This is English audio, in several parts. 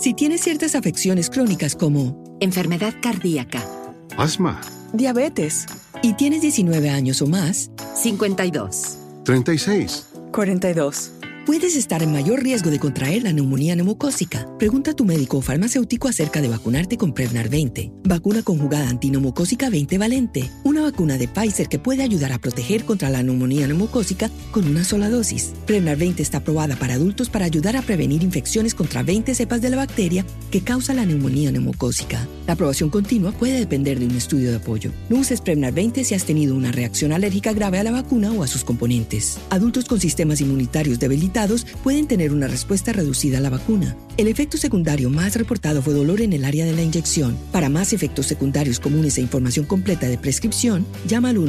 Si tienes ciertas afecciones crónicas como enfermedad cardíaca, asma, diabetes, y tienes 19 años o más, 52, 36, 42. puedes estar en mayor riesgo de contraer la neumonía neumocócica. Pregunta a tu médico o farmacéutico acerca de vacunarte con Prevnar 20, vacuna conjugada antineumocócica 20 valente, una vacuna de Pfizer que puede ayudar a proteger contra la neumonía neumocócica con una sola dosis. Prevnar 20 está aprobada para adultos para ayudar a prevenir infecciones contra 20 cepas de la bacteria que causa la neumonía neumocócica. La aprobación continua puede depender de un estudio de apoyo. No uses Prevnar 20 si has tenido una reacción alérgica grave a la vacuna o a sus componentes. Adultos con sistemas inmunitarios debilitados pueden tener una respuesta reducida a la vacuna. El efecto secundario más reportado fue dolor en el área de la inyección. Para más efectos secundarios comunes e información completa de prescripción, llama al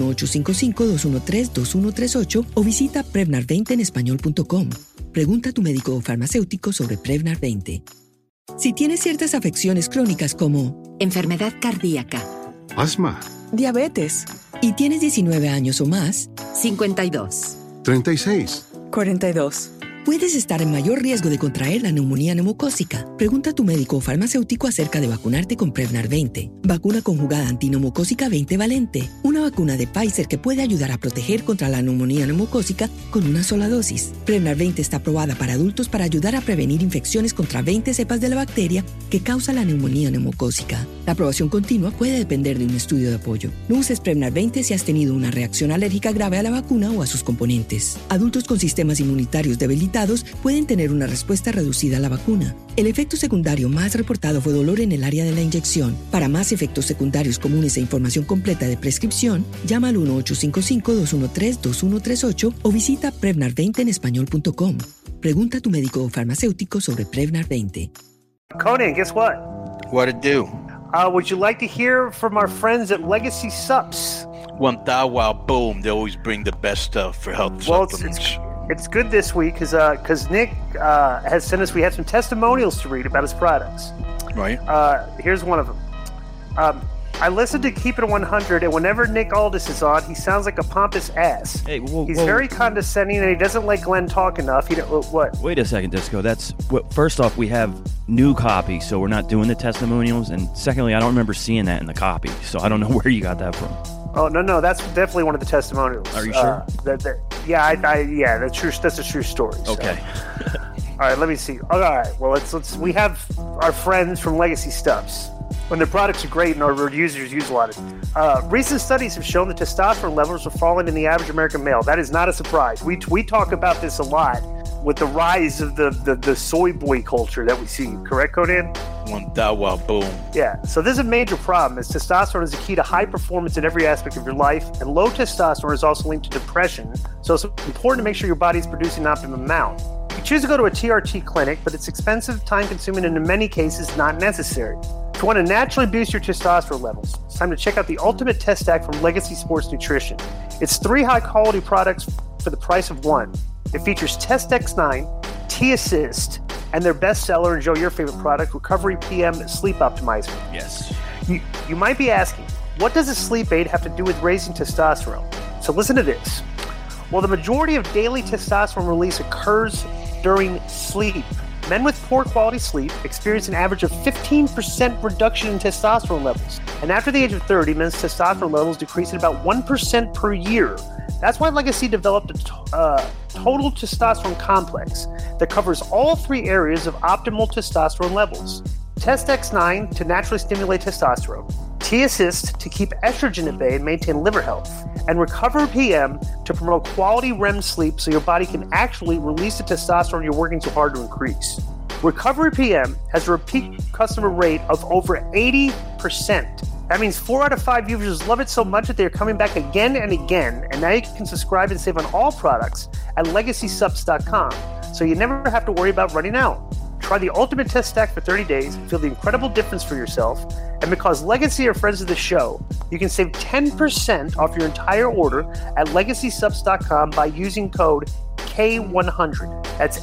1-855-213-2138 o visita Prevnar20enespañol.com. Pregunta a tu médico o farmacéutico sobre Prevnar 20. Si tienes ciertas afecciones crónicas como enfermedad cardíaca, asma, Diabetes, y tienes 19 años o más, 52, 36, 42. puedes estar en mayor riesgo de contraer la neumonía neumocócica. Pregunta a tu médico o farmacéutico acerca de vacunarte con Prevnar 20, vacuna conjugada antineumocócica 20 valente, una vacuna de Pfizer que puede ayudar a proteger contra la neumonía neumocócica con una sola dosis. Prevnar 20 está aprobada para adultos para ayudar a prevenir infecciones contra 20 cepas de la bacteria que causa la neumonía neumocócica. La aprobación continua puede depender de un estudio de apoyo. No uses Prevnar 20 si has tenido una reacción alérgica grave a la vacuna o a sus componentes. Adultos con sistemas inmunitarios debilitados pueden tener una respuesta reducida a la vacuna. El efecto secundario más reportado fue dolor en el área de la inyección. Para más efectos secundarios comunes e información completa de prescripción, llama al 1-855-213-2138 o visita Prevnar20enespañol.com. Pregunta a tu médico o farmacéutico sobre Prevnar 20. Conan, guess what? What'd it do? Would you like to hear from our friends at Legacy Sups? One thou wow boom, they always bring the best stuff for health supplements. It's good this week because Nick has sent us. We had some testimonials to read about his products. Right. Here's one of them. I listened to Keep It 100, and whenever Nick Aldis is on, he sounds like a pompous ass. Hey, He's very condescending, and he doesn't let Glenn talk enough. What? Wait a second, Disco. First off, we have new copy, so we're not doing the testimonials. And secondly, I don't remember seeing that in the copy, so I don't know where you got that from. Oh no, that's definitely one of the testimonials. Are you sure? Yeah, that's true. That's a true story. Okay. So. All right, let me see. All right, well, let's. We have our friends from Legacy Stuffs. When their products are great and our users use a lot of it. Recent studies have shown that testosterone levels are falling in the average American male. That is not a surprise. We talk about this a lot with the rise of the soy boy culture that we see. Correct, Conan? One thou wow boom. Yeah, so this is a major problem as testosterone is the key to high performance in every aspect of your life, and low testosterone is also linked to depression, so it's important to make sure your body is producing an optimum amount. You choose to go to a TRT clinic, but it's expensive, time-consuming, and in many cases, not necessary. If you want to naturally boost your testosterone levels, it's time to check out the Ultimate Test Stack from Legacy Sports Nutrition. It's 3 high-quality products for the price of 1. It features Test X9, T-Assist, and their bestseller, and Joe, your favorite product, Recovery PM Sleep Optimizer. Yes. You might be asking, what does a sleep aid have to do with raising testosterone? So listen to this. Well, the majority of daily testosterone release occurs during sleep. Men with poor quality sleep experience an average of 15% reduction in testosterone levels. And after the age of 30, men's testosterone levels decrease at about 1% per year. That's why Legacy developed a total testosterone complex that covers all 3 areas of optimal testosterone levels. Test X9 to naturally stimulate testosterone, T-Assist to keep estrogen at bay and maintain liver health, and Recover PM to promote quality REM sleep so your body can actually release the testosterone you're working so hard to increase. Recovery PM has a repeat customer rate of over 80%. That means 4 out of 5 users love it so much that they're coming back again and again, and now you can subscribe and save on all products at LegacySups.com, so you never have to worry about running out. Try the Ultimate Test Stack for 30 days, feel the incredible difference for yourself, and because Legacy are friends of the show, you can save 10% off your entire order at LegacySups.com by using code K100. That's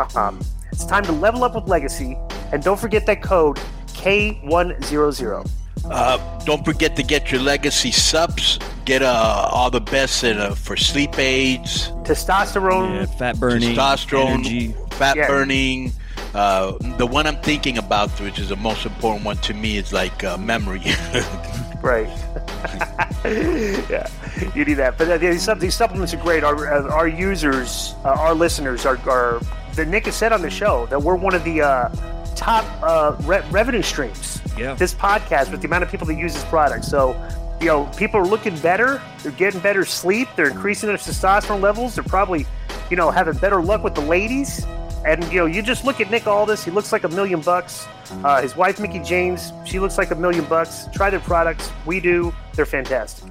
LEGACYSUPPS.com. It's time to level up with Legacy, and don't forget that code K100. Don't forget to get your legacy subs. Get all the best for sleep aids, testosterone, fat burning, energy. fat burning. The one I'm thinking about, which is the most important one to me, is like memory. Right. Yeah, you need that. But these supplements are great. Our users, our listeners, are Nick has said on the show that we're one of the top revenue streams. Yeah. This podcast, with the amount of people that use this product. So, people are looking better. They're getting better sleep. They're increasing their testosterone levels. They're probably, having better luck with the ladies. And, you just look at Nick Aldis. He looks like $1 million. His wife, Mickey James, she looks like $1 million. Try their products. We do. They're fantastic.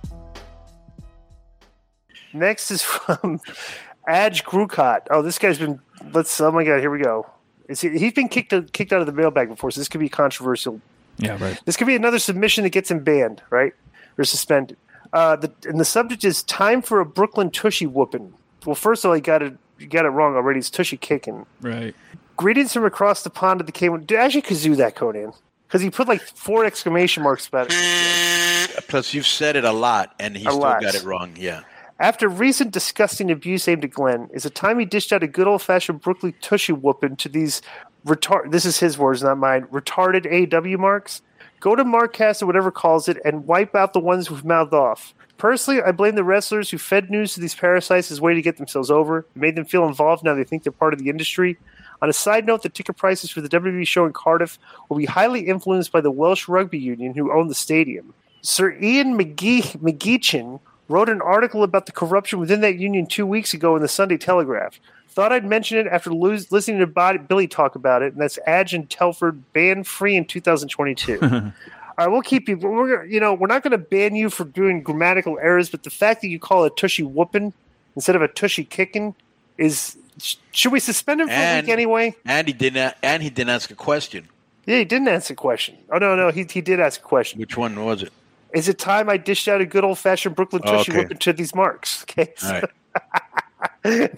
Next is from Aj Grukot. Oh, this guy's been... oh, my God, here we go. He's been kicked out of the mailbag before, so this could be controversial. Yeah, right. This could be another submission that gets him banned, right? Or suspended. And the subject is time for a Brooklyn Tushy whooping. Well, first of all, you got it wrong already. It's Tushy kicking. Right. Greetings from across the pond to the K1. Dude, actually kazoo that, Conan. Because he put like 4 exclamation marks about it. Plus, you've said it a lot, and he still got it wrong. Yeah. After recent disgusting abuse aimed at Glenn, is it time he dished out a good old-fashioned Brooklyn Tushy whooping to these this is his words, not mine, retarded AW marks? Go to Markcast or whatever calls it and wipe out the ones who've mouthed off. Personally, I blame the wrestlers who fed news to these parasites as a way to get themselves over. It made them feel involved. Now they think they're part of the industry. On a side note, the ticket prices for the WWE show in Cardiff will be highly influenced by the Welsh Rugby Union, who own the stadium. Sir Ian McGeechan wrote an article about the corruption within that union 2 weeks ago in the Sunday Telegraph. Thought I'd mention it after listening to Billy talk about it, and that's Aj and Telford banned free in 2022. All right, we'll keep you. We're not going to ban you for doing grammatical errors, but the fact that you call it tushy whooping instead of a tushy kicking is. Should we suspend him for a week anyway? And he didn't ask a question. Yeah, he didn't ask a question. Oh no, he did ask a question. Which one was it? Is it time I dished out a good old-fashioned Brooklyn Tushy whooping to these marks? Okay. All right.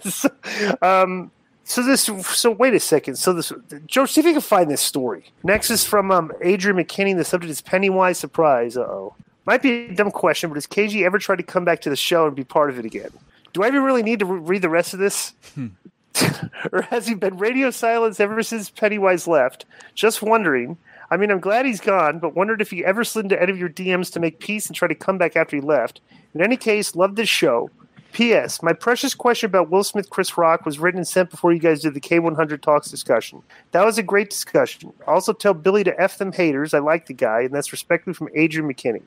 So wait a second. So this, Joe, see if you can find this story. Next is from Adrian McKinney. The subject is Pennywise surprise. Might be a dumb question, but has KG ever tried to come back to the show and be part of it again? Do I even really need to read the rest of this? Or has he been radio silence ever since Pennywise left? Just wondering. I mean, I'm glad he's gone, but wondered if he ever slid into any of your DMs to make peace and try to come back after he left. In any case, love this show. P.S. My precious question about Will Smith, Chris Rock was written and sent before you guys did the K100 Talks discussion. That was a great discussion. Also tell Billy to F them haters. I like the guy, and that's respectfully from Adrian McKinney.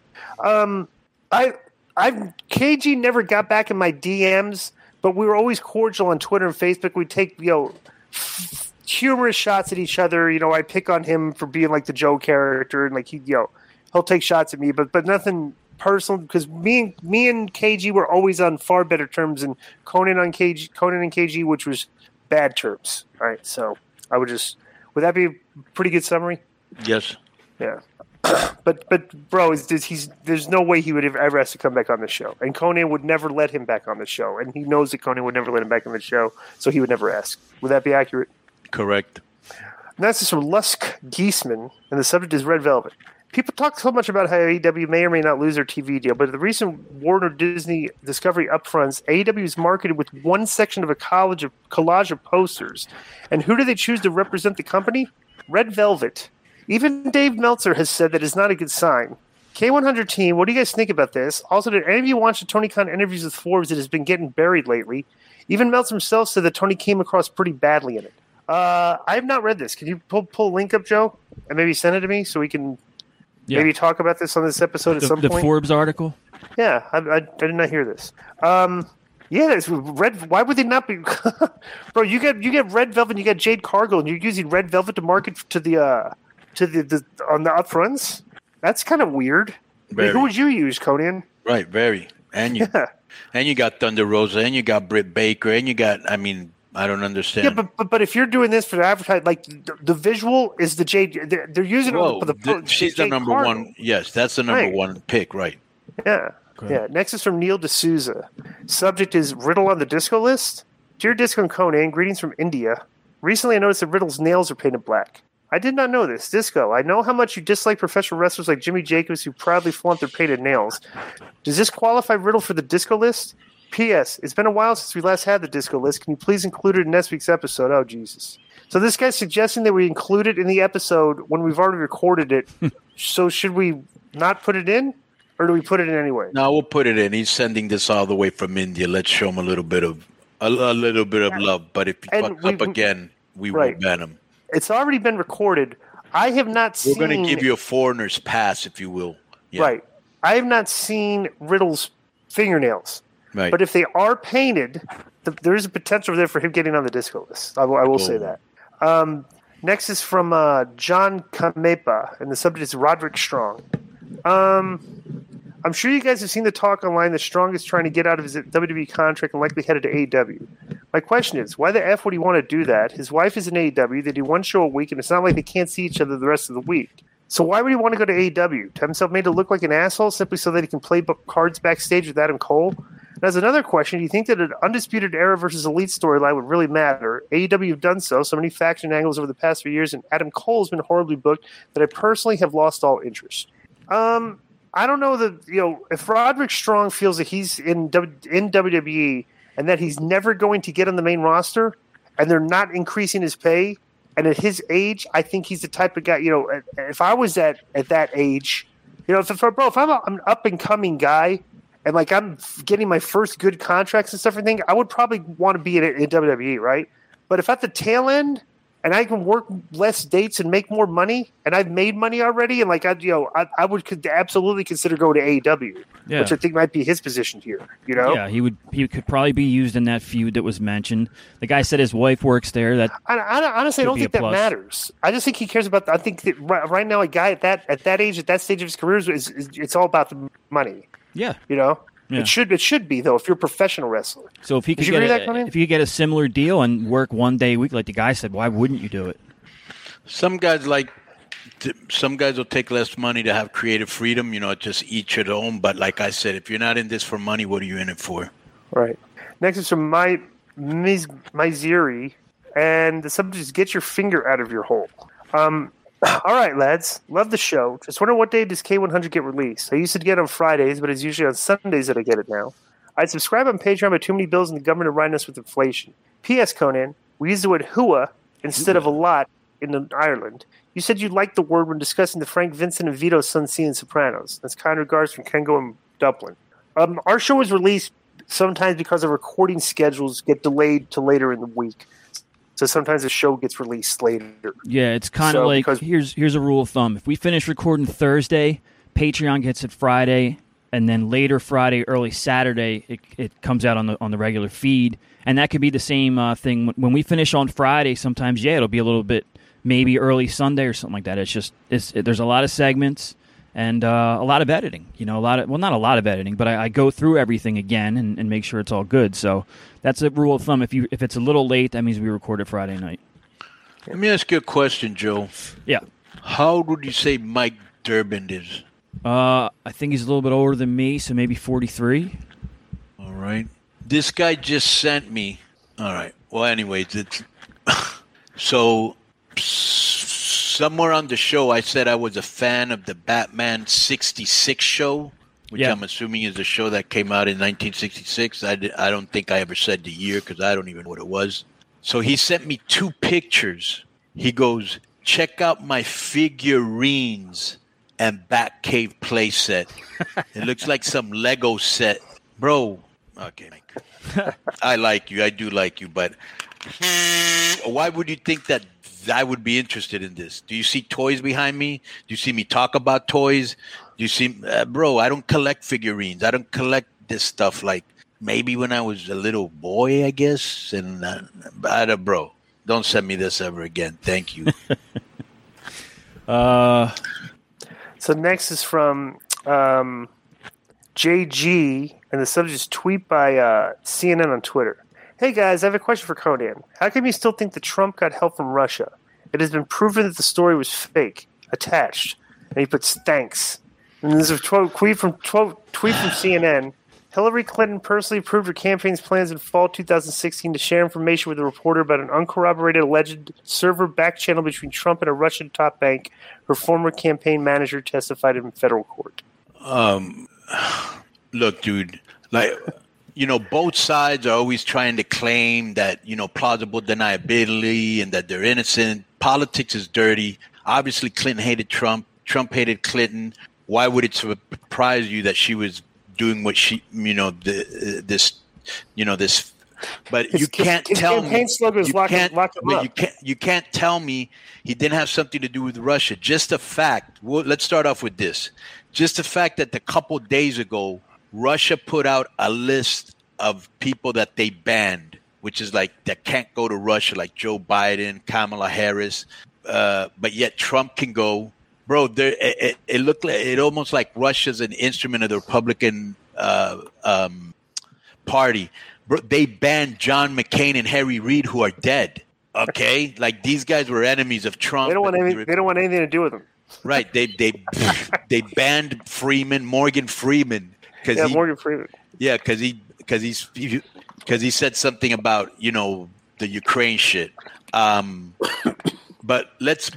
KG never got back in my DMs, but we were always cordial on Twitter and Facebook. We'd take, humorous shots at each other. I pick on him for being like the Joe character, and like he'll take shots at me, but nothing personal, because me and KG were always on far better terms than Conan and KG, which was bad terms. All right, so would that be a pretty good summary? Yes. Yeah. But bro, there's no way he would have ever asked to come back on the show, and Conan would never let him back on the show, and he knows that Conan would never let him back on the show, so he would never ask. Would that be accurate? Correct. And that's just from Lusk Geisman, and the subject is Red Velvet. People talk so much about how AEW may or may not lose their TV deal, but at the recent Warner Disney Discovery upfronts, AEW is marketed with one section of a collage of posters. And who do they choose to represent the company? Red Velvet. Even Dave Meltzer has said that is not a good sign. K100 team, what do you guys think about this? Also, did any of you watch the Tony Khan interviews with Forbes that has been getting buried lately? Even Meltzer himself said that Tony came across pretty badly in it. I have not read this. Can you pull a link up, Joe, and maybe send it to me so we can maybe talk about this on this episode at some point? The Forbes article? Yeah, I did not hear this. That's Red. Why would they not be? Bro, you get Red Velvet, and you got Jade Cargill, and you're using Red Velvet to market to the on the upfronts. That's kind of weird. Who would you use, Conan? Right, very. And you got Thunder Rosa, and you got Britt Baker, and you got. I mean, I don't understand. Yeah, but if you're doing this for the advertising, like the visual is the Jade. They're using it for the. She's the number one. Yes, that's the number one pick, right? Yeah. Yeah. Next is from Neil D'Souza. Subject is Riddle on the disco list. Dear Disco and Conan, greetings from India. Recently, I noticed that Riddle's nails are painted black. I did not know this. Disco, I know how much you dislike professional wrestlers like Jimmy Jacobs who proudly flaunt their painted nails. Does this qualify Riddle for the Disco list? P.S. It's been a while since we last had the Disco list. Can you please include it in next week's episode? Oh, Jesus. So this guy's suggesting that we include it in the episode when we've already recorded it. So should we not put it in? Or do we put it in anyway? No, we'll put it in. He's sending this all the way from India. Let's show him a little bit of love. But if he fucks up again, we will ban him. It's already been recorded. I have not seen... We're going to give you a foreigner's pass, if you will. Yeah. Right. I have not seen Riddle's fingernails. Right. But if they are painted, there is a potential there for him getting on the Disco list. I will say that. Next is from John Kamepa, and the subject is Roderick Strong. I'm sure you guys have seen the talk online that Strong is trying to get out of his WWE contract and likely headed to AEW. My question is, why the F would he want to do that? His wife is in AEW. They do one show a week, and it's not like they can't see each other the rest of the week. So why would he want to go to AEW? To have himself made to look like an asshole simply so that he can play cards backstage with Adam Cole? And as another question, do you think that an Undisputed Era versus Elite storyline would really matter? AEW have done so many faction angles over the past few years, and Adam Cole has been horribly booked that I personally have lost all interest. I don't know that, if Roderick Strong feels that he's in WWE and that he's never going to get on the main roster and they're not increasing his pay, and at his age, I think he's the type of guy, if I was at that age, if I'm an up-and-coming guy and, I'm getting my first good contracts and stuff, everything, I would probably want to be in WWE, right? But if at the tail end, and I can work less dates and make more money, and I've made money already, and I would absolutely consider going to AEW, which I think might be his position here. Yeah, he could probably be used in that feud that was mentioned. The guy said his wife works there. That honestly, I don't think that matters. I just think he cares about. I think that right now, a guy at that age, at that stage of his career, it's all about the money. Yeah, Yeah. It should be though if you're a professional wrestler. So if he could get a similar deal and work 1 day a week, like the guy said, why wouldn't you do it? Some guys will take less money to have creative freedom. Just each at home. But like I said, if you're not in this for money, what are you in it for? Right. Next is from Miziri, and the subject is "Get your finger out of your hole." All right, lads. Love the show. Just wonder what day does K100 get released? I used to get it on Fridays, but it's usually on Sundays that I get it now. I subscribe on Patreon, but too many bills and the government are riding us with inflation. P.S. Conan, we use the word hua instead of a lot in Ireland. You said you liked the word when discussing the Frank Vincent and Vito Sunsi in Sopranos. That's kind regards from Kengo and Dublin. Our show was released sometimes because our recording schedules get delayed to later in the week. So sometimes the show gets released later. Yeah, it's kind of here's a rule of thumb. If we finish recording Thursday, Patreon gets it Friday, and then later Friday, early Saturday, it comes out on the regular feed. And that could be the same thing. When we finish on Friday, sometimes, it'll be a little bit maybe early Sunday or something like that. It's just there's a lot of segments and a lot of editing. Not a lot of editing, but I go through everything again and make sure it's all good. So that's a rule of thumb. If it's a little late, that means we record it Friday night. Let me ask you a question, Joe. Yeah. How old would you say Mike Durbin is? I think he's a little bit older than me, so maybe 43. All right. This guy just sent me. All right. Well, anyways, it's so somewhere on the show I said I was a fan of the Batman 66 show, which I'm assuming is a show that came out in 1966. I don't think I ever said the year because I don't even know what it was. So he sent me 2 pictures. He goes, check out my figurines and Batcave playset. It looks like some Lego set. Bro, okay. I like you. I do like you. But why would you think that I would be interested in this? Do you see toys behind me? Do you see me talk about toys? Do you see, bro, I don't collect figurines. I don't collect this stuff like maybe when I was a little boy, I guess. And bro, don't send me this ever again. Thank you. So next is from JG, and the subject is tweet by CNN on Twitter. Hey guys, I have a question for Conan. How come you still think that Trump got help from Russia? It has been proven that the story was fake. Attached. And he puts thanks. And there's a tweet from CNN. Hillary Clinton personally approved her campaign's plans in fall 2016 to share information with a reporter about an uncorroborated alleged server back channel between Trump and a Russian top bank. Her former campaign manager testified in federal court. Look, dude, both sides are always trying to claim that, plausible deniability and that they're innocent. Politics is dirty. Obviously, Clinton hated Trump. Trump hated Clinton. Why would it surprise you that she was doing what she, this. But you can't tell me. You can't tell me he didn't have something to do with Russia. Just the fact. Well, let's start off with this. Just the fact that a couple days ago, Russia put out a list of people that they banned, which is like that can't go to Russia, like Joe Biden, Kamala Harris, but yet Trump can go. Bro, it looked like it almost like Russia's an instrument of the Republican Party. Bro, they banned John McCain and Harry Reid, who are dead. Okay, like these guys were enemies of Trump. They don't want anything to do with them. Right? They banned Morgan Freeman. Morgan Freeman. Yeah, because he said something about the Ukraine shit. But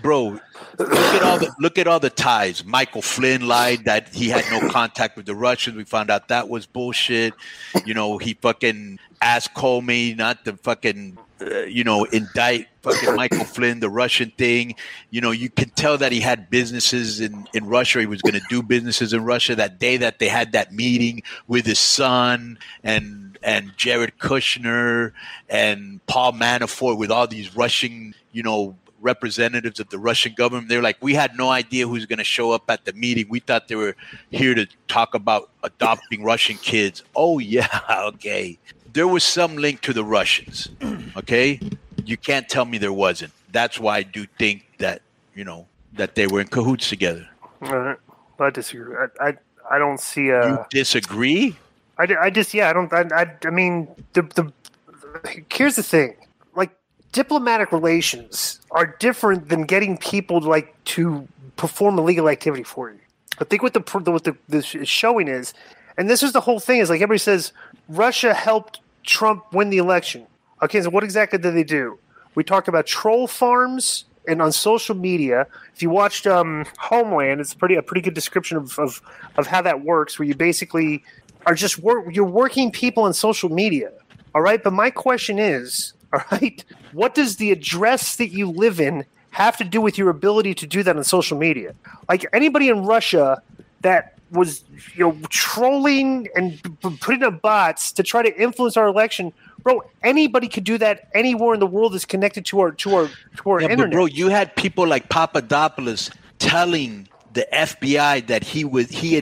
look at all the ties. Michael Flynn lied that he had no contact with the Russians. We found out that was bullshit. He fucking asked Comey not to fucking indict fucking Michael Flynn, the Russian thing. You can tell that he had businesses in Russia. He was going to do businesses in Russia that day that they had that meeting with his son and Jared Kushner and Paul Manafort with all these Russian, representatives of the Russian government. They're like, we had no idea who's going to show up at the meeting. We thought they were here to talk about adopting Russian kids. Oh, yeah, okay. There was some link to the Russians, okay? You can't tell me there wasn't. That's why I do think that, that they were in cahoots together. All right. I disagree. I don't see You disagree? I mean, here's the thing. Like, diplomatic relations are different than getting people to perform illegal activity for you. I think what the showing is, and this is the whole thing, is like everybody says Russia helped Trump win the election. Okay, so what exactly did they do? We talked about troll farms and on social media. If you watched Homeland, it's a pretty good description of how that works, where you basically are you're working people on social media. All right, but my question is, all right, what does the address that you live in have to do with your ability to do that on social media? Like anybody in Russia that was trolling and putting up bots to try to influence our election, bro, anybody could do that anywhere in the world that's connected to our internet. But bro, you had people like Papadopoulos telling the FBI that he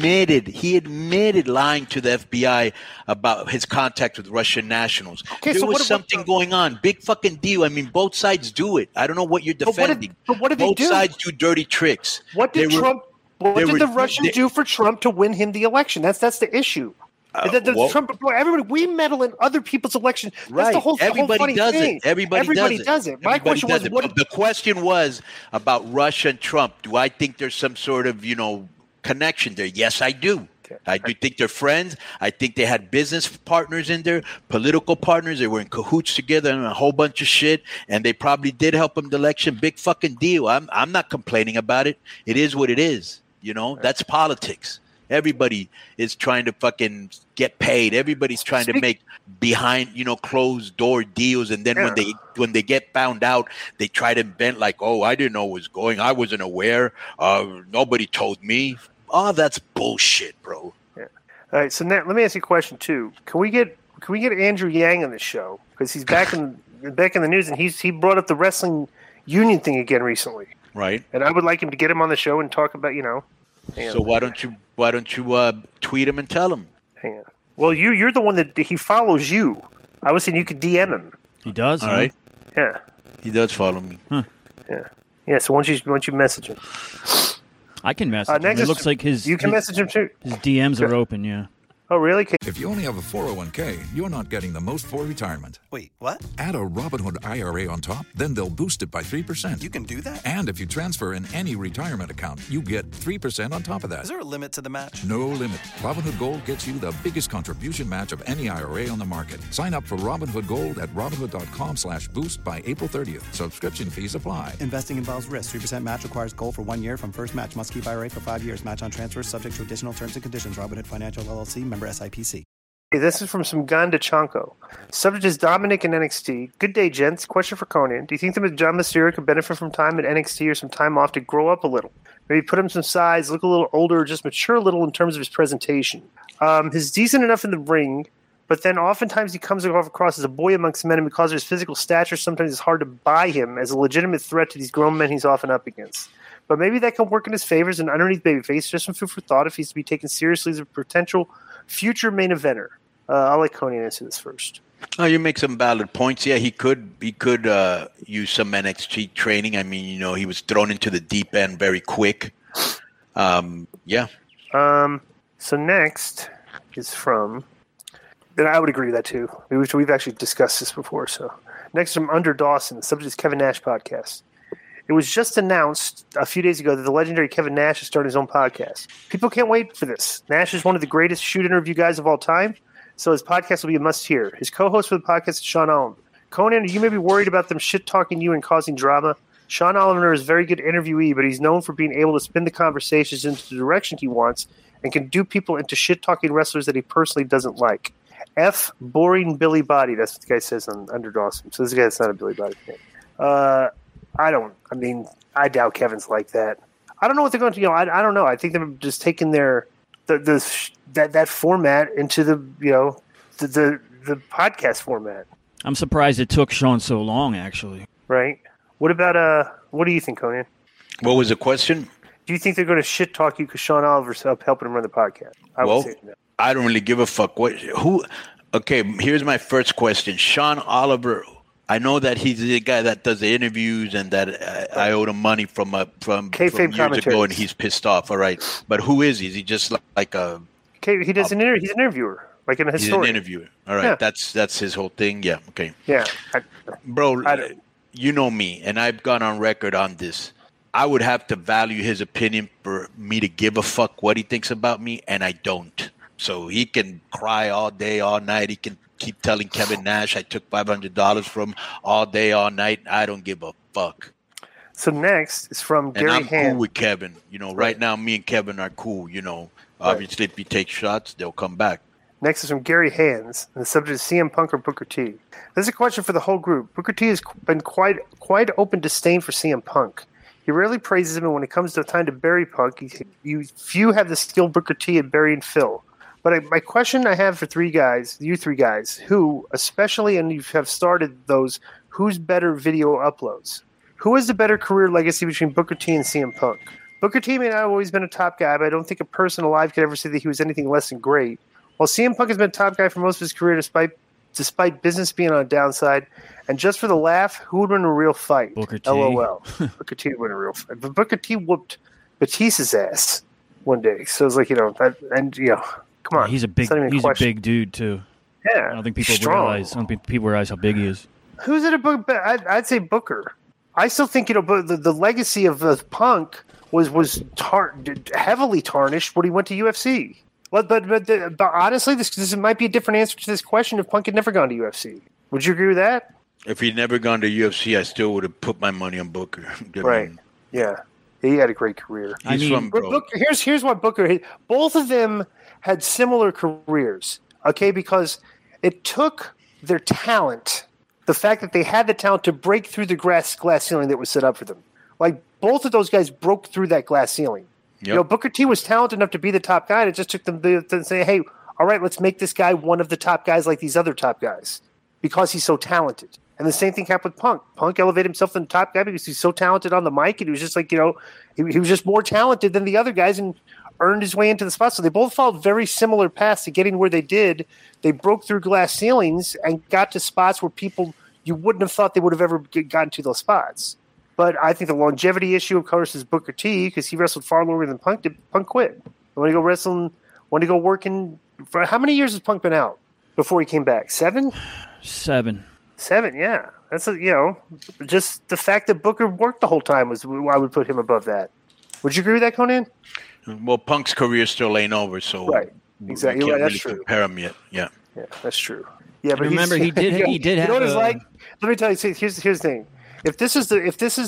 admitted lying to the FBI about his contact with Russian nationals. Okay, there was something going on. Big fucking deal. I mean, both sides do it. I don't know what you're defending. But what did they do? Both sides do dirty tricks. What did the Russians do for Trump to win him the election? That's the issue. Trump, everybody, we meddle in other people's elections. That's right. The whole Everybody does thing. it. Everybody does it. My question was, the question was about Russia and Trump. Do I think there's some sort of connection there? Yes, I do. Okay. I do think they're friends. I think they had business partners in there, political partners. They were in cahoots together and a whole bunch of shit. And they probably did help him the election. Big fucking deal. I'm not complaining about it. It is what it is. That's politics. Everybody is trying to fucking get paid. Everybody's trying to make behind, closed door deals. And then when they get found out, they try to invent like, oh, I didn't know what was going. I wasn't aware. Nobody told me. Oh, that's bullshit, bro. Yeah. All right. So now, let me ask you a question too. Can we get Andrew Yang on the show? Because he's back in the news, and he brought up the wrestling union thing again recently. Right. And I would like him to get him on the show and talk about, So why don't you tweet him and tell him? Hang on. Well, you're the one that he follows you. I was saying you could DM him. He does. All right. Yeah. He does follow me. Huh. Yeah. Yeah. So once you message him, I can message him. It looks like you can message him too. His DMs are open. Yeah. Oh, really? If you only have a 401k, you're not getting the most for retirement. Wait, what? Add a Robinhood IRA on top, then they'll boost it by 3%. You can do that? And if you transfer in any retirement account, you get 3% on top of that. Is there a limit to the match? No limit. Robinhood Gold gets you the biggest contribution match of any IRA on the market. Sign up for Robinhood Gold at Robinhood.com/boost by April 30th. Subscription fees apply. Investing involves risk. 3% match requires gold for 1 year from first match. Must keep IRA for 5 years. Match on transfers subject to additional terms and conditions. Robinhood Financial LLC, member SIPC. Okay, this is from Suganda Chanko. Subject is Dominic in NXT. Good day, gents. Question for Conan. Do you think that John Mysterio could benefit from time at NXT or some time off to grow up a little? Maybe put him some size, look a little older, just mature a little in terms of his presentation. He's decent enough in the ring, but then oftentimes he comes across as a boy amongst men, and because of his physical stature, sometimes it's hard to buy him as a legitimate threat to these grown men he's often up against. But maybe that can work in his favor as an underneath babyface. Just some food for thought if he's to be taken seriously as a potential future main eventer. I'll let Conan answer this first. Oh, you make some valid points. Yeah, he could use some NXT training. I mean, he was thrown into the deep end very quick. Yeah. So next is from. Then I would agree with that too. We've actually discussed this before. So next from Under Dawson. The subject is Kevin Nash podcast. It was just announced a few days ago that the legendary Kevin Nash is starting his own podcast. People can't wait for this. Nash is one of the greatest shoot interview guys of all time, so his podcast will be a must-hear. His co-host for the podcast is Sean Oliver. Conan, you may be worried about them shit-talking you and causing drama. Sean Oliver is a very good interviewee, but he's known for being able to spin the conversations into the direction he wants and can do people into shit-talking wrestlers that he personally doesn't like. F. Boring Billy Body. That's what the guy says on Under Dawson. So this guy's not a Billy Body fan. I doubt Kevin's like that. I don't know what they're going to, I don't know. I think they're just taking that format into the podcast format. I'm surprised it took Sean so long, actually. Right. What about, what do you think, Conan? What was the question? Do you think they're going to shit talk you because Sean Oliver's helping him run the podcast? I would say no. I don't really give a fuck. Okay, here's my first question. Sean Oliver, I know that he's the guy that does the interviews and that I owed him money from years ago, and he's pissed off. All right, but who is he? Is he just like a? He does an interview. He's an interviewer, like in a historian. He's an interviewer. All right, yeah. That's his whole thing. Yeah. Okay. Yeah, bro, you know me, and I've gone on record on this. I would have to value his opinion for me to give a fuck what he thinks about me, and I don't. So he can cry all day, all night. He can keep telling Kevin Nash I took $500 from him all day, all night. I don't give a fuck. So next is from Gary Hand. And I'm cool with Kevin. Right now me and Kevin are cool. Obviously if you take shots, they'll come back. Next is from Gary Hands, and the subject is CM Punk or Booker T. This is a question for the whole group. Booker T has been quite open disdain for CM Punk. He rarely praises him, and when it comes to time to bury Punk, few have the skill Booker T at burying Phil. But my question I have for you three guys, who, especially, and you have started those, who's better video uploads? Who has the better career legacy between Booker T and CM Punk? Booker T may not have always been a top guy, but I don't think a person alive could ever say that he was anything less than great. While CM Punk has been a top guy for most of his career, despite business being on a downside, and just for the laugh, who would win a real fight? Booker T. LOL. Booker T would win a real fight. But Booker T whooped Batista's ass one day. So it's like, come on. He's a big dude too. Yeah. I don't think people realize how big he is. Who's it? I'd say Booker. I still think the legacy of Punk was heavily tarnished when he went to UFC. But honestly, this might be a different answer to this question if Punk had never gone to UFC. Would you agree with that? If he'd never gone to UFC, I still would have put my money on Booker. Right. Yeah. He had a great career. Here's why Booker. Both of them had similar careers. Okay, because it took their talent, the fact that they had the talent to break through the glass ceiling that was set up for them. Like both of those guys broke through that glass ceiling. Yep. Booker T was talented enough to be the top guy, and it just took them to say, "Hey, all right, let's make this guy one of the top guys like these other top guys because he's so talented." And the same thing happened with Punk. Punk elevated himself to the top guy because he's so talented on the mic, and he was just like, he was just more talented than the other guys and earned his way into the spot. So they both followed very similar paths to getting where they did. They broke through glass ceilings and got to spots where people you wouldn't have thought they would have ever gotten to those spots. But I think the longevity issue, of course, is Booker T because he wrestled far longer than Punk did. Punk quit. When he go wrestling, when he go working For how many years has Punk been out before he came back? 7? 7. 7, yeah. That's just the fact that Booker worked the whole time was I would put him above that. Would you agree with that, Conan? Well, Punk's career still ain't over, so right, exactly. We can't that's really true. compare him yet. Yeah, that's true. Yeah, but remember he did you have. Know what it's like? Let me tell you. See, here's the thing. If this is the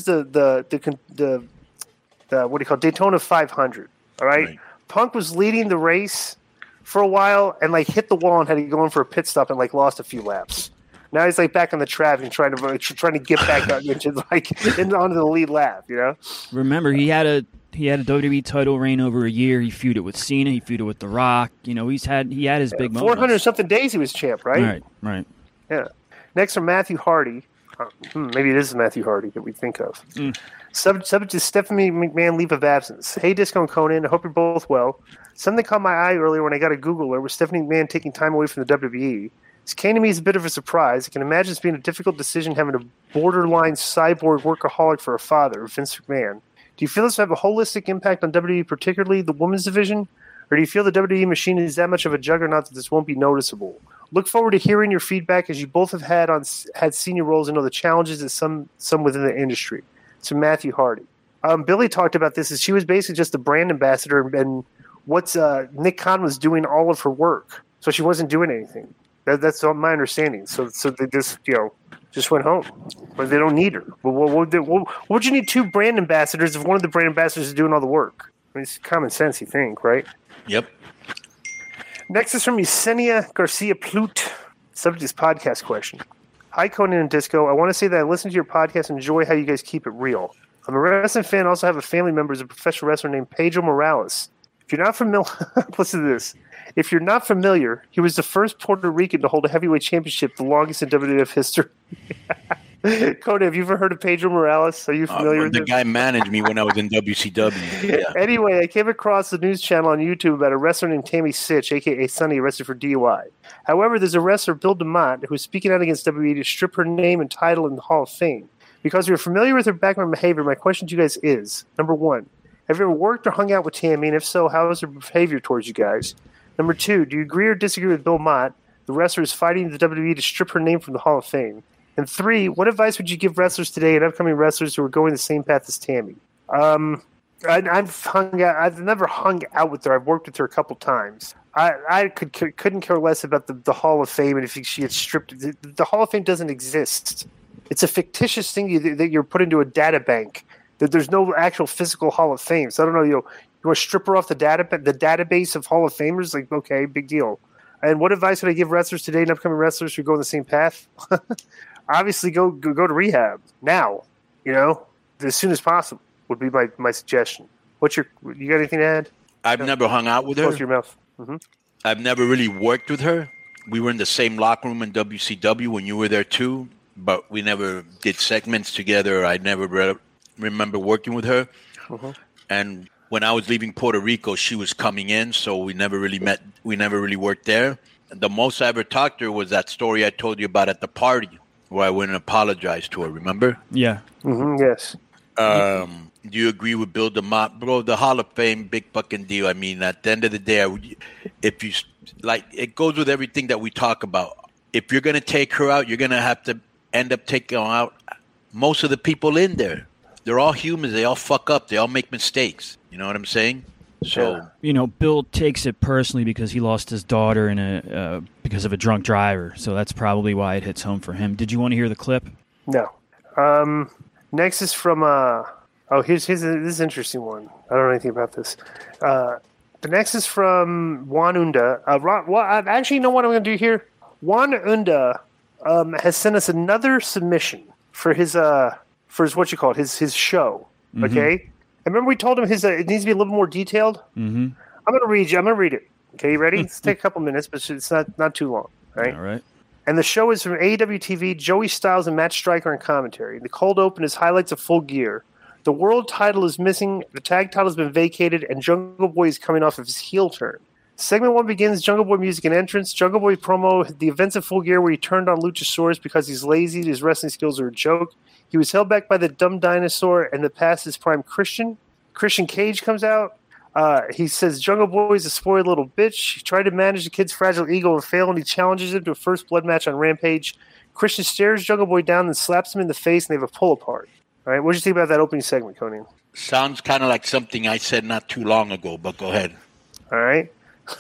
what do you call it, Daytona 500? All right, Punk was leading the race for a while and hit the wall and had to go in for a pit stop and lost a few laps. Now he's back on the track and trying to get back out into onto the lead lap. Remember he had a WWE title reign over a year. He feuded with Cena. He feuded with The Rock. He had his big moments. 400 something days he was champ, right? Right. Yeah. Next from Matthew Hardy. Maybe it is Matthew Hardy that we think of. Subject is Stephanie McMahon leave of absence. Hey, Disco and Conan. I hope you're both well. Something caught my eye earlier when I got a Googler was Stephanie McMahon taking time away from the WWE. This came to me as a bit of a surprise. I can imagine this being a difficult decision having a borderline cyborg workaholic for a father, Vince McMahon. Do you feel this will have a holistic impact on WWE, particularly the women's division? Or do you feel the WWE machine is that much of a juggernaut that this won't be noticeable? Look forward to hearing your feedback as you both have had senior roles and know the challenges that some within the industry. So Matthew Hardy. Billy talked about this as she was basically just the brand ambassador and what's Nick Khan was doing all of her work. So she wasn't doing anything. That's my understanding. So they just went home. But they don't need her. What would you need 2 brand ambassadors if one of the brand ambassadors is doing all the work? I mean, it's common sense, you think, right? Yep. Next is from Yesenia Garcia Plut. Subject is podcast question. Hi, Conan and Disco. I want to say that I listen to your podcast and enjoy how you guys keep it real. I'm a wrestling fan. I also have a family member who's a professional wrestler named Pedro Morales. If you're not familiar, listen to this. If you're not familiar, he was the first Puerto Rican to hold a heavyweight championship, the longest in WWF history. Conan, have you ever heard of Pedro Morales? Are you familiar with him? The guy managed me when I was in WCW. Yeah. Anyway, I came across the news channel on YouTube about a wrestler named Tammy Sitch, a.k.a. Sunny, arrested for DUI. However, there's a wrestler, Bill DeMott, who is speaking out against WWE to strip her name and title in the Hall of Fame. Because we're familiar with her background behavior, my question to you guys is, number 1, have you ever worked or hung out with Tammy? And if so, how is her behavior towards you guys? Number 2, do you agree or disagree with Bill Mott, the wrestler is fighting the WWE to strip her name from the Hall of Fame? And 3, what advice would you give wrestlers today and upcoming wrestlers who are going the same path as Tammy? I've never hung out with her. I've worked with her a couple times. I couldn't care less about the Hall of Fame and if she had stripped. The Hall of Fame doesn't exist. It's a fictitious thing that you're put into a data bank. There's no actual physical Hall of Fame. So I don't know. You want to strip her off the database of Hall of Famers? Okay, big deal. And what advice would I give wrestlers today and upcoming wrestlers who are going the same path? Obviously, go to rehab now. As soon as possible would be my suggestion. You got anything to add? I've never hung out with her. Close your mouth. Mm-hmm. I've never really worked with her. We were in the same locker room in WCW when you were there too, but we never did segments together. I never remember working with her. Mm-hmm. And when I was leaving Puerto Rico, she was coming in, so we never really met. We never really worked there. The most I ever talked to her was that story I told you about at the party, where I went and apologized to her. Remember? Yeah. Mm-hmm, yes. Do you agree with Bill DeMott? Bro, the Hall of Fame, big fucking deal. I mean, at the end of the day, if you it goes with everything that we talk about. If you're going to take her out, you're going to have to end up taking out most of the people in there. They're all humans. They all fuck up. They all make mistakes. You know what I'm saying? So Bill takes it personally because he lost his daughter because of a drunk driver. So that's probably why it hits home for him. Did you want to hear the clip? No. Next is from this is an interesting one. I don't know anything about this. The next is from Juan Unda. Actually, you know what I'm going to do here? Juan Unda has sent us another submission for his what you call it, his show. Mm-hmm. Okay. And remember we told him it needs to be a little more detailed. Mm-hmm. I'm going to read it. Okay, you ready? Let's take a couple minutes, but it's not too long. All right. All right. And the show is from AEW TV, Joey Styles and Matt Striker in commentary. The cold open is highlights of Full Gear. The world title is missing, the tag title has been vacated, and Jungle Boy is coming off of his heel turn. Segment 1 begins, Jungle Boy music and entrance. Jungle Boy promo, the events of Full Gear where he turned on Luchasaurus because he's lazy, his wrestling skills are a joke. He was held back by the dumb dinosaur and the past his prime Christian. Christian Cage comes out. He says Jungle Boy is a spoiled little bitch. He tried to manage the kid's fragile ego and failed, and he challenges him to a first blood match on Rampage. Christian stares Jungle Boy down and slaps him in the face, and they have a pull apart. All right, what did you think about that opening segment, Conan? Sounds kind of like something I said not too long ago, but go ahead. All right.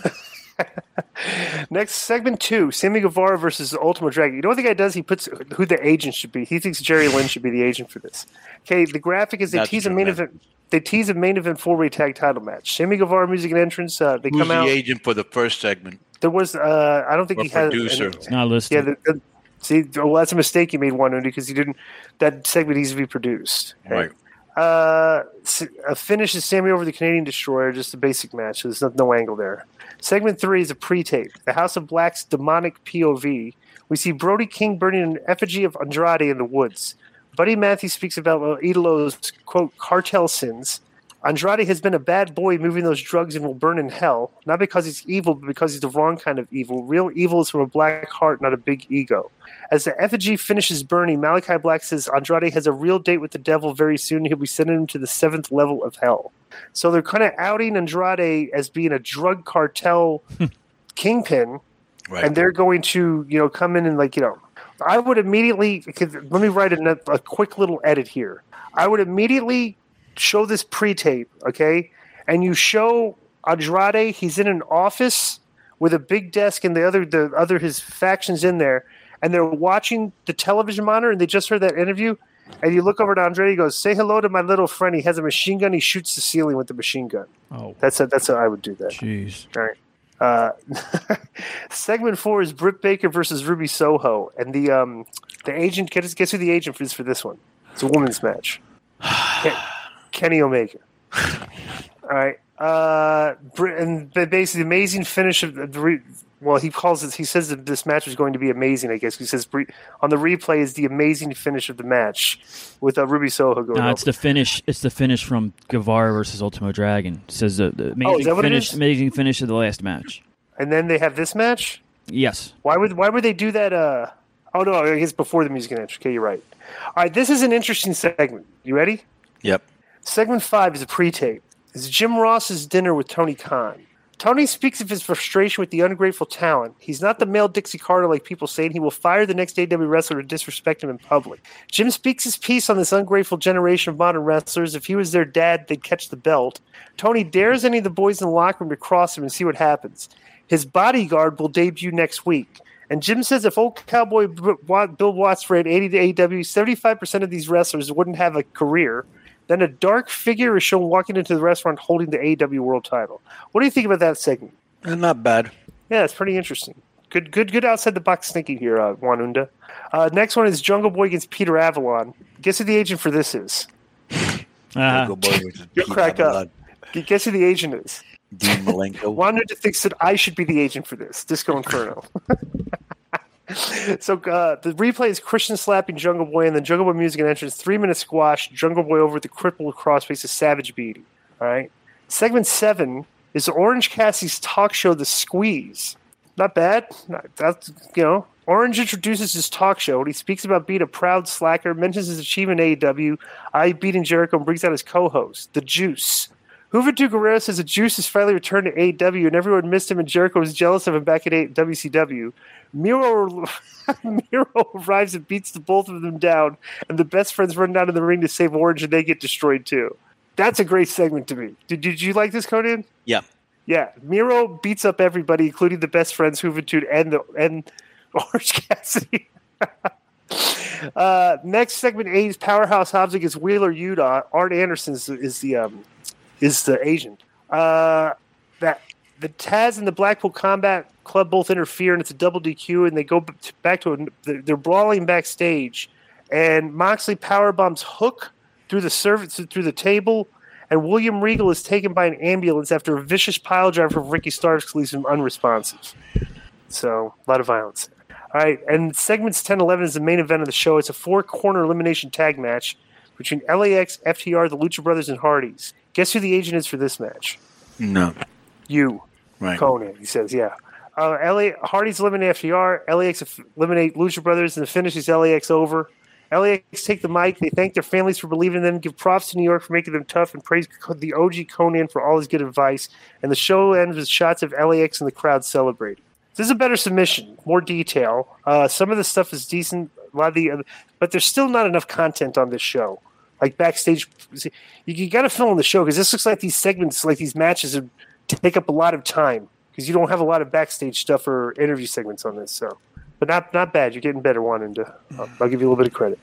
Next, segment 2, Sammy Guevara versus Ultimo Dragon. You know what the guy does? He puts who the agent should be. He thinks Jerry Lynn should be the agent for this. Okay, the graphic is they tease a main event 4-way tag title match. Sammy Guevara music and entrance. Who's come out. Who's the agent for the first segment? There was I don't think or he had producer. It's not listed. Yeah, see, well, that's a mistake you made, Juan, because he didn't. That segment needs to be produced. Right. A finish is Sammy over the Canadian Destroyer, just a basic match. So there's no angle there. Segment 3 is a pre-tape. The House of Black's demonic POV. We see Brody King burning an effigy of Andrade in the woods. Buddy Matthews speaks about Idolo's, quote, cartel sins. Andrade has been a bad boy moving those drugs and will burn in hell, not because he's evil, but because he's the wrong kind of evil. Real evil is from a black heart, not a big ego. As the effigy finishes burning, Malachi Black says Andrade has a real date with the devil very soon. He'll be sending him to the 7th level of hell. So they're kind of outing Andrade as being a drug cartel kingpin, right. And they're going to, come in and I would immediately, let me write a quick little edit here. I would immediately show this pre-tape, okay? And you show Andrade, he's in an office with a big desk and the other his factions in there, and they're watching the television monitor, and they just heard that interview, and you look over to Andrade, he goes, "Say hello to my little friend. He has a machine gun. He shoots the ceiling with the machine gun." Oh, that's how I would do that. Jeez. All right. Segment 4 is Britt Baker versus Ruby Soho, and the agent. Guess who the agent is for this one? It's a women's match. Kenny Omega. All right. And basically, the amazing finish of he says that this match was going to be amazing, I guess. He says on the replay is the amazing finish of the match with Ruby Soho going over. It's the finish. It's the finish from Guevara versus Ultimo Dragon. It says the amazing finish of the last match. And then they have this match? Yes. Why would they do that? Oh, no, I guess before the music and entry. Okay, you're right. All right, this is an interesting segment. You ready? Yep. Segment 5 is a pre-tape. It's Jim Ross's dinner with Tony Khan. Tony speaks of his frustration with the ungrateful talent. He's not the male Dixie Carter like people say, and he will fire the next AW wrestler to disrespect him in public. Jim speaks his piece on this ungrateful generation of modern wrestlers. If he was their dad, they'd catch the belt. Tony dares any of the boys in the locker room to cross him and see what happens. His bodyguard will debut next week. And Jim says if old cowboy Bill Watts ran 80 to AW, 75% of these wrestlers wouldn't have a career. Then a dark figure is shown walking into the restaurant holding the AEW World Title. What do you think about that segment? Not bad. Yeah, it's pretty interesting. Good outside the box thinking here, Juanunda. Next one is Jungle Boy against Peter Avalon. Guess who the agent for this is? Jungle Boy versus You'll crack up. Guess who the agent is? Dean Malenko. Juanunda thinks that I should be the agent for this. Disco Inferno. So the replay is Christian slapping Jungle Boy, and then Jungle Boy music and entrance, 3-minute squash, Jungle Boy over the crippled crossface of Savage Beating. All right. Segment 7 is Orange Cassidy's talk show, The Squeeze. Not bad. That's Orange introduces his talk show, and he speaks about being a proud slacker, mentions his achievement in AEW, beating Jericho, and brings out his co-host, The Juice. Juventud Guerrero says the Juice has finally returned to AEW, and everyone missed him, and Jericho was jealous of him back at WCW. Miro arrives and beats the both of them down, and the best friends run down to the ring to save Orange, and they get destroyed too. That's a great segment to me. Did you like this, Conan? Yeah. Yeah. Miro beats up everybody, including the best friends, Juventud and Orange Cassidy. Next segment 8 is Powerhouse Hobbs against Wheeler Yuta. Art Anderson is the agent. That the Taz and the Blackpool Combat Club both interfere, and it's a double DQ, and they go back to they're brawling backstage, and Moxley powerbombs Hook through the table, and William Regal is taken by an ambulance after a vicious pile driver from Ricky Starks leaves him unresponsive. So a lot of violence. All right, and segments 10-11 is the main event of the show. It's a 4-corner elimination tag match between LAX, FTR, the Lucha Brothers, and Hardys. Guess who the agent is for this match? No. You. Right. Conan, he says, yeah. Hardys eliminate FTR, LAX eliminate Lucha Brothers, and the finish is LAX over. LAX take the mic. They thank their families for believing in them, give props to New York for making them tough, and praise the OG Conan for all his good advice. And the show ends with shots of LAX and the crowd celebrating. This is a better submission, more detail. Some of the stuff is decent, but there's still not enough content on this show. Like backstage, you got to fill in the show because this looks like these segments, like these matches, take up a lot of time because you don't have a lot of backstage stuff or interview segments on this. So. But not bad. You're getting better one, and I'll give you a little bit of credit.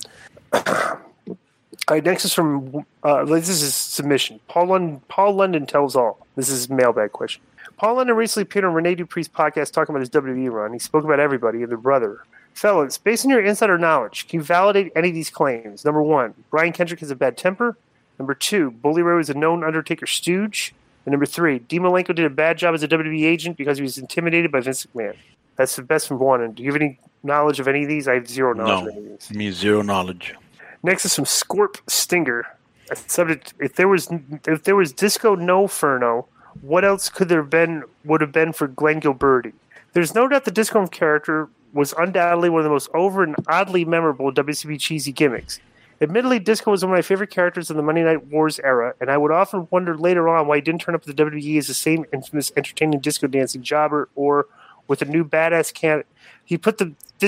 All right, next is from this is his submission. Paul London tells all. This is his mailbag question. Paul London recently appeared on Rene Dupree's podcast talking about his WWE run. He spoke about everybody and their brother. Fellas, based on your insider knowledge, can you validate any of these claims? Number 1, Brian Kendrick has a bad temper. Number 2, Bully Ray was a known Undertaker stooge. And number 3, Dean Malenko did a bad job as a WWE agent because he was intimidated by Vince McMahon. That's the best from one. And do you have any knowledge of any of these? I have zero knowledge of any of these. Me zero knowledge. Next is from Scorp Stinger. Subject: If there was Disco No Furno, what else would have been for Glenn Gilberti? There's no doubt the Disco character was undoubtedly one of the most over and oddly memorable WCW cheesy gimmicks. Admittedly, Disco was one of my favorite characters in the Monday Night Wars era, and I would often wonder later on why he didn't turn up at the WWE as the same infamous entertaining disco dancing jobber or with a new badass can. He put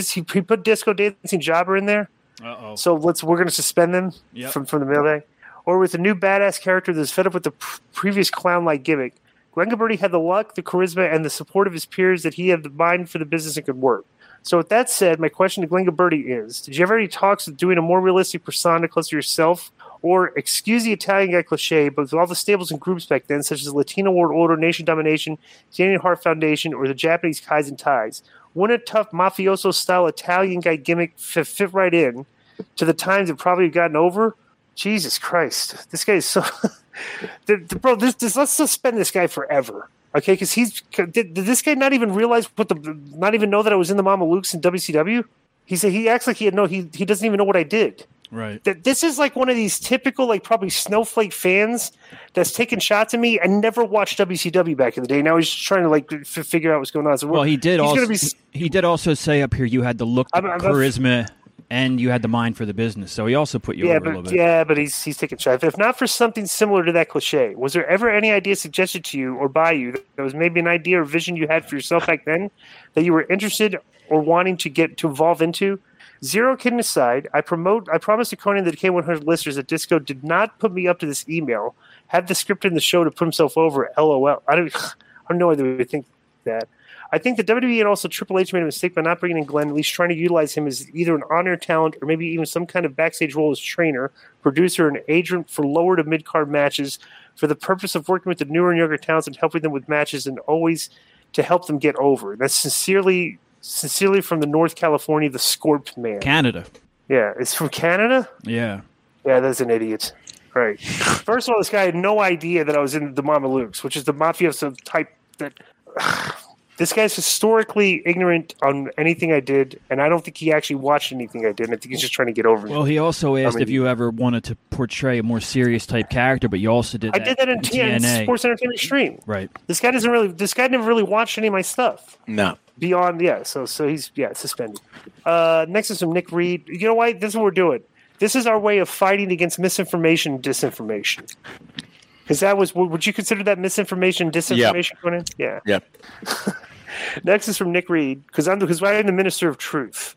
Disco Dancing Jobber in there. Uh-oh. So we're going to suspend them from the mailbag. Or with a new badass character that's fed up with the previous clown-like gimmick. Glenn Gilberti had the luck, the charisma, and the support of his peers that he had the mind for the business and could work. So with that said, my question to Glenn Gilberti is, did you ever have any talks of doing a more realistic persona close to yourself? Or, excuse the Italian guy cliche, but with all the stables and groups back then, such as Latino World Order, Nation Domination, Daniel Hart Foundation, or the Japanese Kaizen Ties, wouldn't a tough mafioso-style Italian guy gimmick fit right in to the times it probably gotten over? Jesus Christ. This guy is so... Bro, let's suspend this guy forever. Okay, because did this guy not even realize not even know that I was in the Mama Luke's in WCW? He acts like he doesn't even know what I did. Right. This is like one of these typical, like probably snowflake fans that's taking shots at me and never watched WCW back in the day. Now he's trying to like figure out what's going on. So well, he did also say up here you had the look, the charisma, and you had the mind for the business. So he also put you over a little bit. Yeah, but he's taking shots. If not for something similar to that cliche, was there ever any idea suggested to you or by you that was maybe an idea or vision you had for yourself back then that you were interested or wanting to evolve into? Zero kidding aside, I promised to Conan the K100 listeners that Disco did not put me up to this email, had the script in the show to put himself over, LOL. I don't know why they would think that. I think the WWE and also Triple H made a mistake by not bringing in Glenn, at least trying to utilize him as either an on-air talent or maybe even some kind of backstage role as trainer, producer, and agent for lower to mid-card matches for the purpose of working with the newer and younger talents and helping them with matches and always to help them get over. That's sincerely from the North California, the Scorp Man. Canada. Yeah, it's from Canada? Yeah. Yeah, that's an idiot. Right. First of all, this guy had no idea that I was in the Mama Luke's, which is the mafioso type that... This guy's historically ignorant on anything I did, and I don't think he actually watched anything I did. I think he's just trying to get over it. Well, he also asked if you ever wanted to portray a more serious type character, but you also did that. I did that in TNA. Sports Entertainment Stream. Right. This guy never really watched any of my stuff. No. Beyond, so he's suspended. Next is from Nick Reed. You know why? This is what we're doing. This is our way of fighting against misinformation and disinformation. Because would you consider that misinformation, disinformation? Yep. Yeah. Yep. Next is from Nick Reed, because I'm the minister of truth.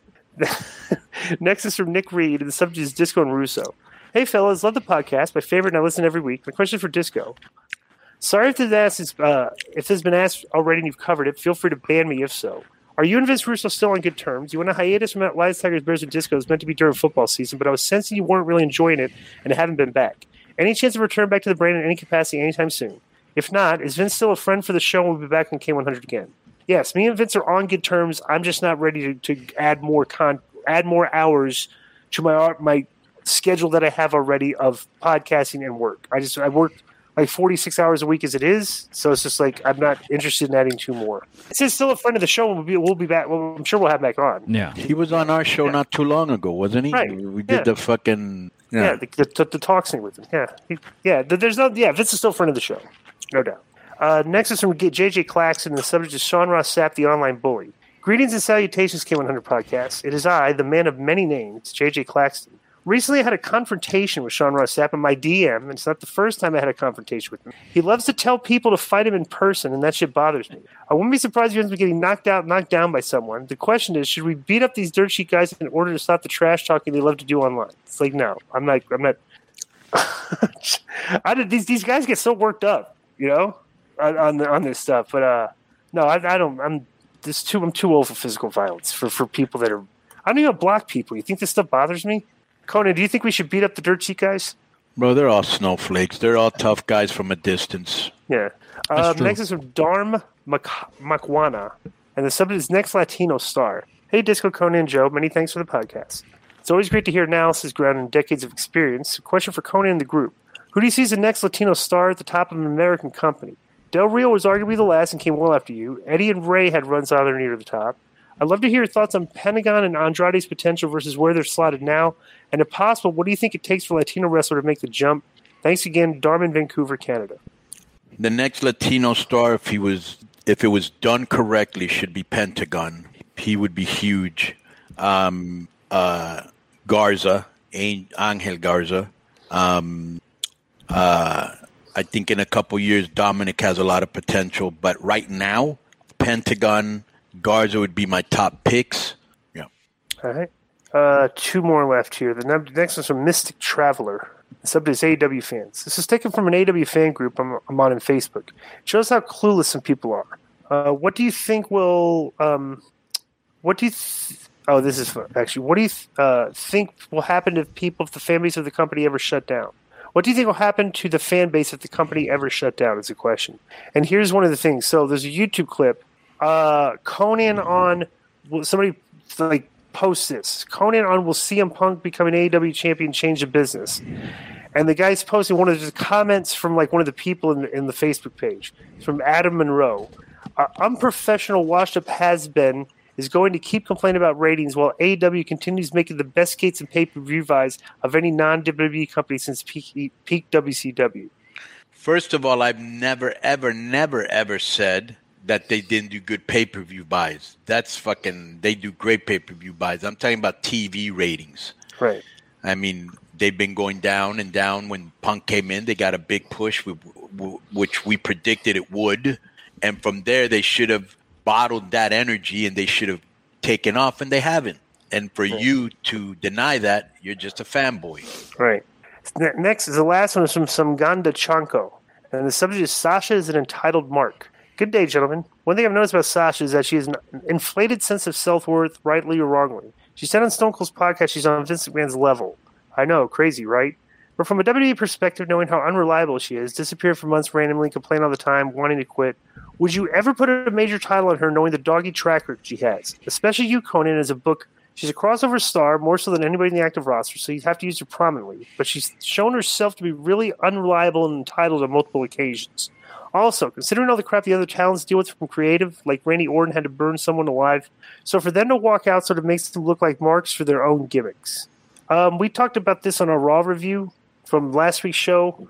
Next is from Nick Reed, and the subject is Disco and Russo. Hey, fellas, love the podcast. My favorite, and I listen every week. My question for Disco. Sorry if this has been asked already and you've covered it. Feel free to ban me if so. Are you and Vince Russo still on good terms? You went on hiatus from Lions, Tigers, Bears, and Disco. It was meant to be during football season, but I was sensing you weren't really enjoying it and haven't been back. Any chance of return back to the brand in any capacity anytime soon? If not, is Vince still a friend for the show and we'll be back on K100 again? Yes, me and Vince are on good terms. I'm just not ready to add more hours to my schedule that I have already of podcasting and work. I work like 46 hours a week as it is, so it's just like I'm not interested in adding 2 more. Since still a friend of the show, we'll be back. Well, I'm sure we'll have back on. Yeah, he was on our show not too long ago, wasn't he? Right. We did the fucking the talk scene with him. Vince is still a friend of the show, no doubt. Next is from JJ Claxton, and the subject is Sean Ross Sapp, the online bully. Greetings and salutations, K100 Podcast. It is I, the man of many names, JJ Claxton. Recently, I had a confrontation with Sean Ross Sapp in my DM, and it's not the first time I had a confrontation with him. He loves to tell people to fight him in person, and that shit bothers me. I wouldn't be surprised if he ends up getting knocked down by someone. The question is, should we beat up these dirt sheet guys in order to stop the trash talking they love to do online? It's like, no, I'm not. These guys get so worked up, on this stuff. But no, I don't. I'm too old for physical violence for people that are. I don't even block people. You think this stuff bothers me? Conan, do you think we should beat up the dirt sheet guys? Bro, they're all snowflakes. They're all tough guys from a distance. Yeah. Next is from Dharm Makwana, and the subject is Next Latino Star. Hey, Disco, Conan, and Joe. Many thanks for the podcast. It's always great to hear analysis grounded in decades of experience. A question for Conan and the group. Who do you see as the next Latino star at the top of an American company? Del Rio was arguably the last and came well after you. Eddie and Ray had runs either near the top. I'd love to hear your thoughts on Pentagon and Andrade's potential versus where they're slotted now. And if possible, what do you think it takes for a Latino wrestler to make the jump? Thanks again, Darman, Vancouver, Canada. The next Latino star, if it was done correctly, should be Pentagon. He would be huge. Garza, Angel Garza. I think in a couple years, Dominic has a lot of potential. But right now, Pentagon, Garza would be my top picks. Yeah. All right. Two more left here. The next one's from Mystic Traveler. The subject is AEW fans. This is taken from an AEW fan group I'm on Facebook. It shows how clueless some people are. What do you think will? What do you? This is fun, actually. What do you think will happen if the fan base of the company ever shut down? What do you think will happen to the fan base if the company ever shut down? Is a question. And here's one of the things. So there's a YouTube clip. Conan on somebody posts this. Conan on will CM Punk become an AEW champion, change the business. And the guy's posting one of the comments from one of the people in the Facebook page. It's from Adam Monroe. Unprofessional washed-up has-been is going to keep complaining about ratings while AEW continues making the best skates and pay-per-view buys of any non-WWE company since peak WCW. First of all, I've never, ever said that they didn't do good pay-per-view buys. They do great pay-per-view buys. I'm talking about TV ratings. Right. I mean, they've been going down and down. When Punk came in, they got a big push, which we predicted it would. And from there, they should have bottled that energy and they should have taken off, and they haven't. And for you to deny that, you're just a fanboy. Right. Next is the last one is from Samganda Chanko. And the subject is Sasha is an entitled mark. Good day, gentlemen. One thing I've noticed about Sasha is that she has an inflated sense of self-worth, rightly or wrongly. She said on Stone Cold's podcast she's on Vince McMahon's level. I know, crazy, right? But from a WWE perspective, knowing how unreliable she is, disappear for months randomly, complain all the time, wanting to quit, would you ever put a major title on her knowing the doggy track record she has? Especially you, Conan, as a book. She's a crossover star, more so than anybody in the active roster, so you'd have to use her prominently. But she's shown herself to be really unreliable and entitled on multiple occasions. Also, considering all the crap the other talents deal with from creative, like Randy Orton had to burn someone alive, so for them to walk out sort of makes them look like marks for their own gimmicks. We talked about this on our Raw review from last week's show.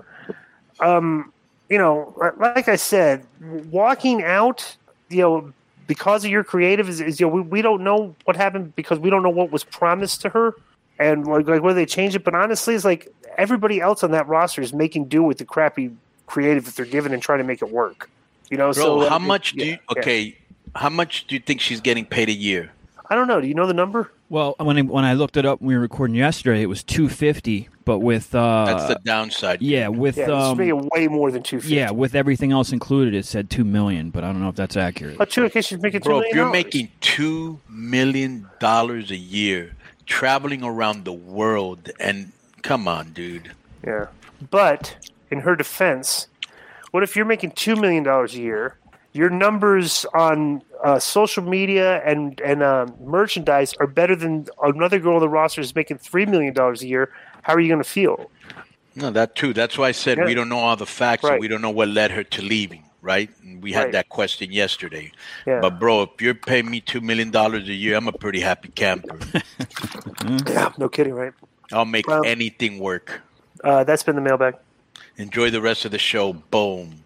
Like I said, walking out, because of your creative is we don't know what happened because we don't know what was promised to her and like whether they changed it. But honestly, it's like everybody else on that roster is making do with the crappy creative that they're given and trying to make it work. Bro, so how much do you think she's getting paid a year? I don't know. Do you know the number? Well, when I looked it up when we were recording yesterday, it was $250. But with that's the downside. Yeah, with it's making way more than $250. Yeah, with everything else included, it said $2 million. But I don't know if that's accurate. But she's making $2 million. Bro, if you're making $2 million a year, traveling around the world, and come on, dude. Yeah, but in her defense, what if you're making $2 million a year? Your numbers on social media and merchandise are better than another girl on the roster is making $3 million a year. How are you going to feel? No, that too. That's why I said we don't know all the facts and we don't know what led her to leaving, right? And we had that question yesterday. Yeah. But, bro, if you're paying me $2 million a year, I'm a pretty happy camper. Yeah, no kidding, right? I'll make anything work. That's been the mailbag. Enjoy the rest of the show. Boom.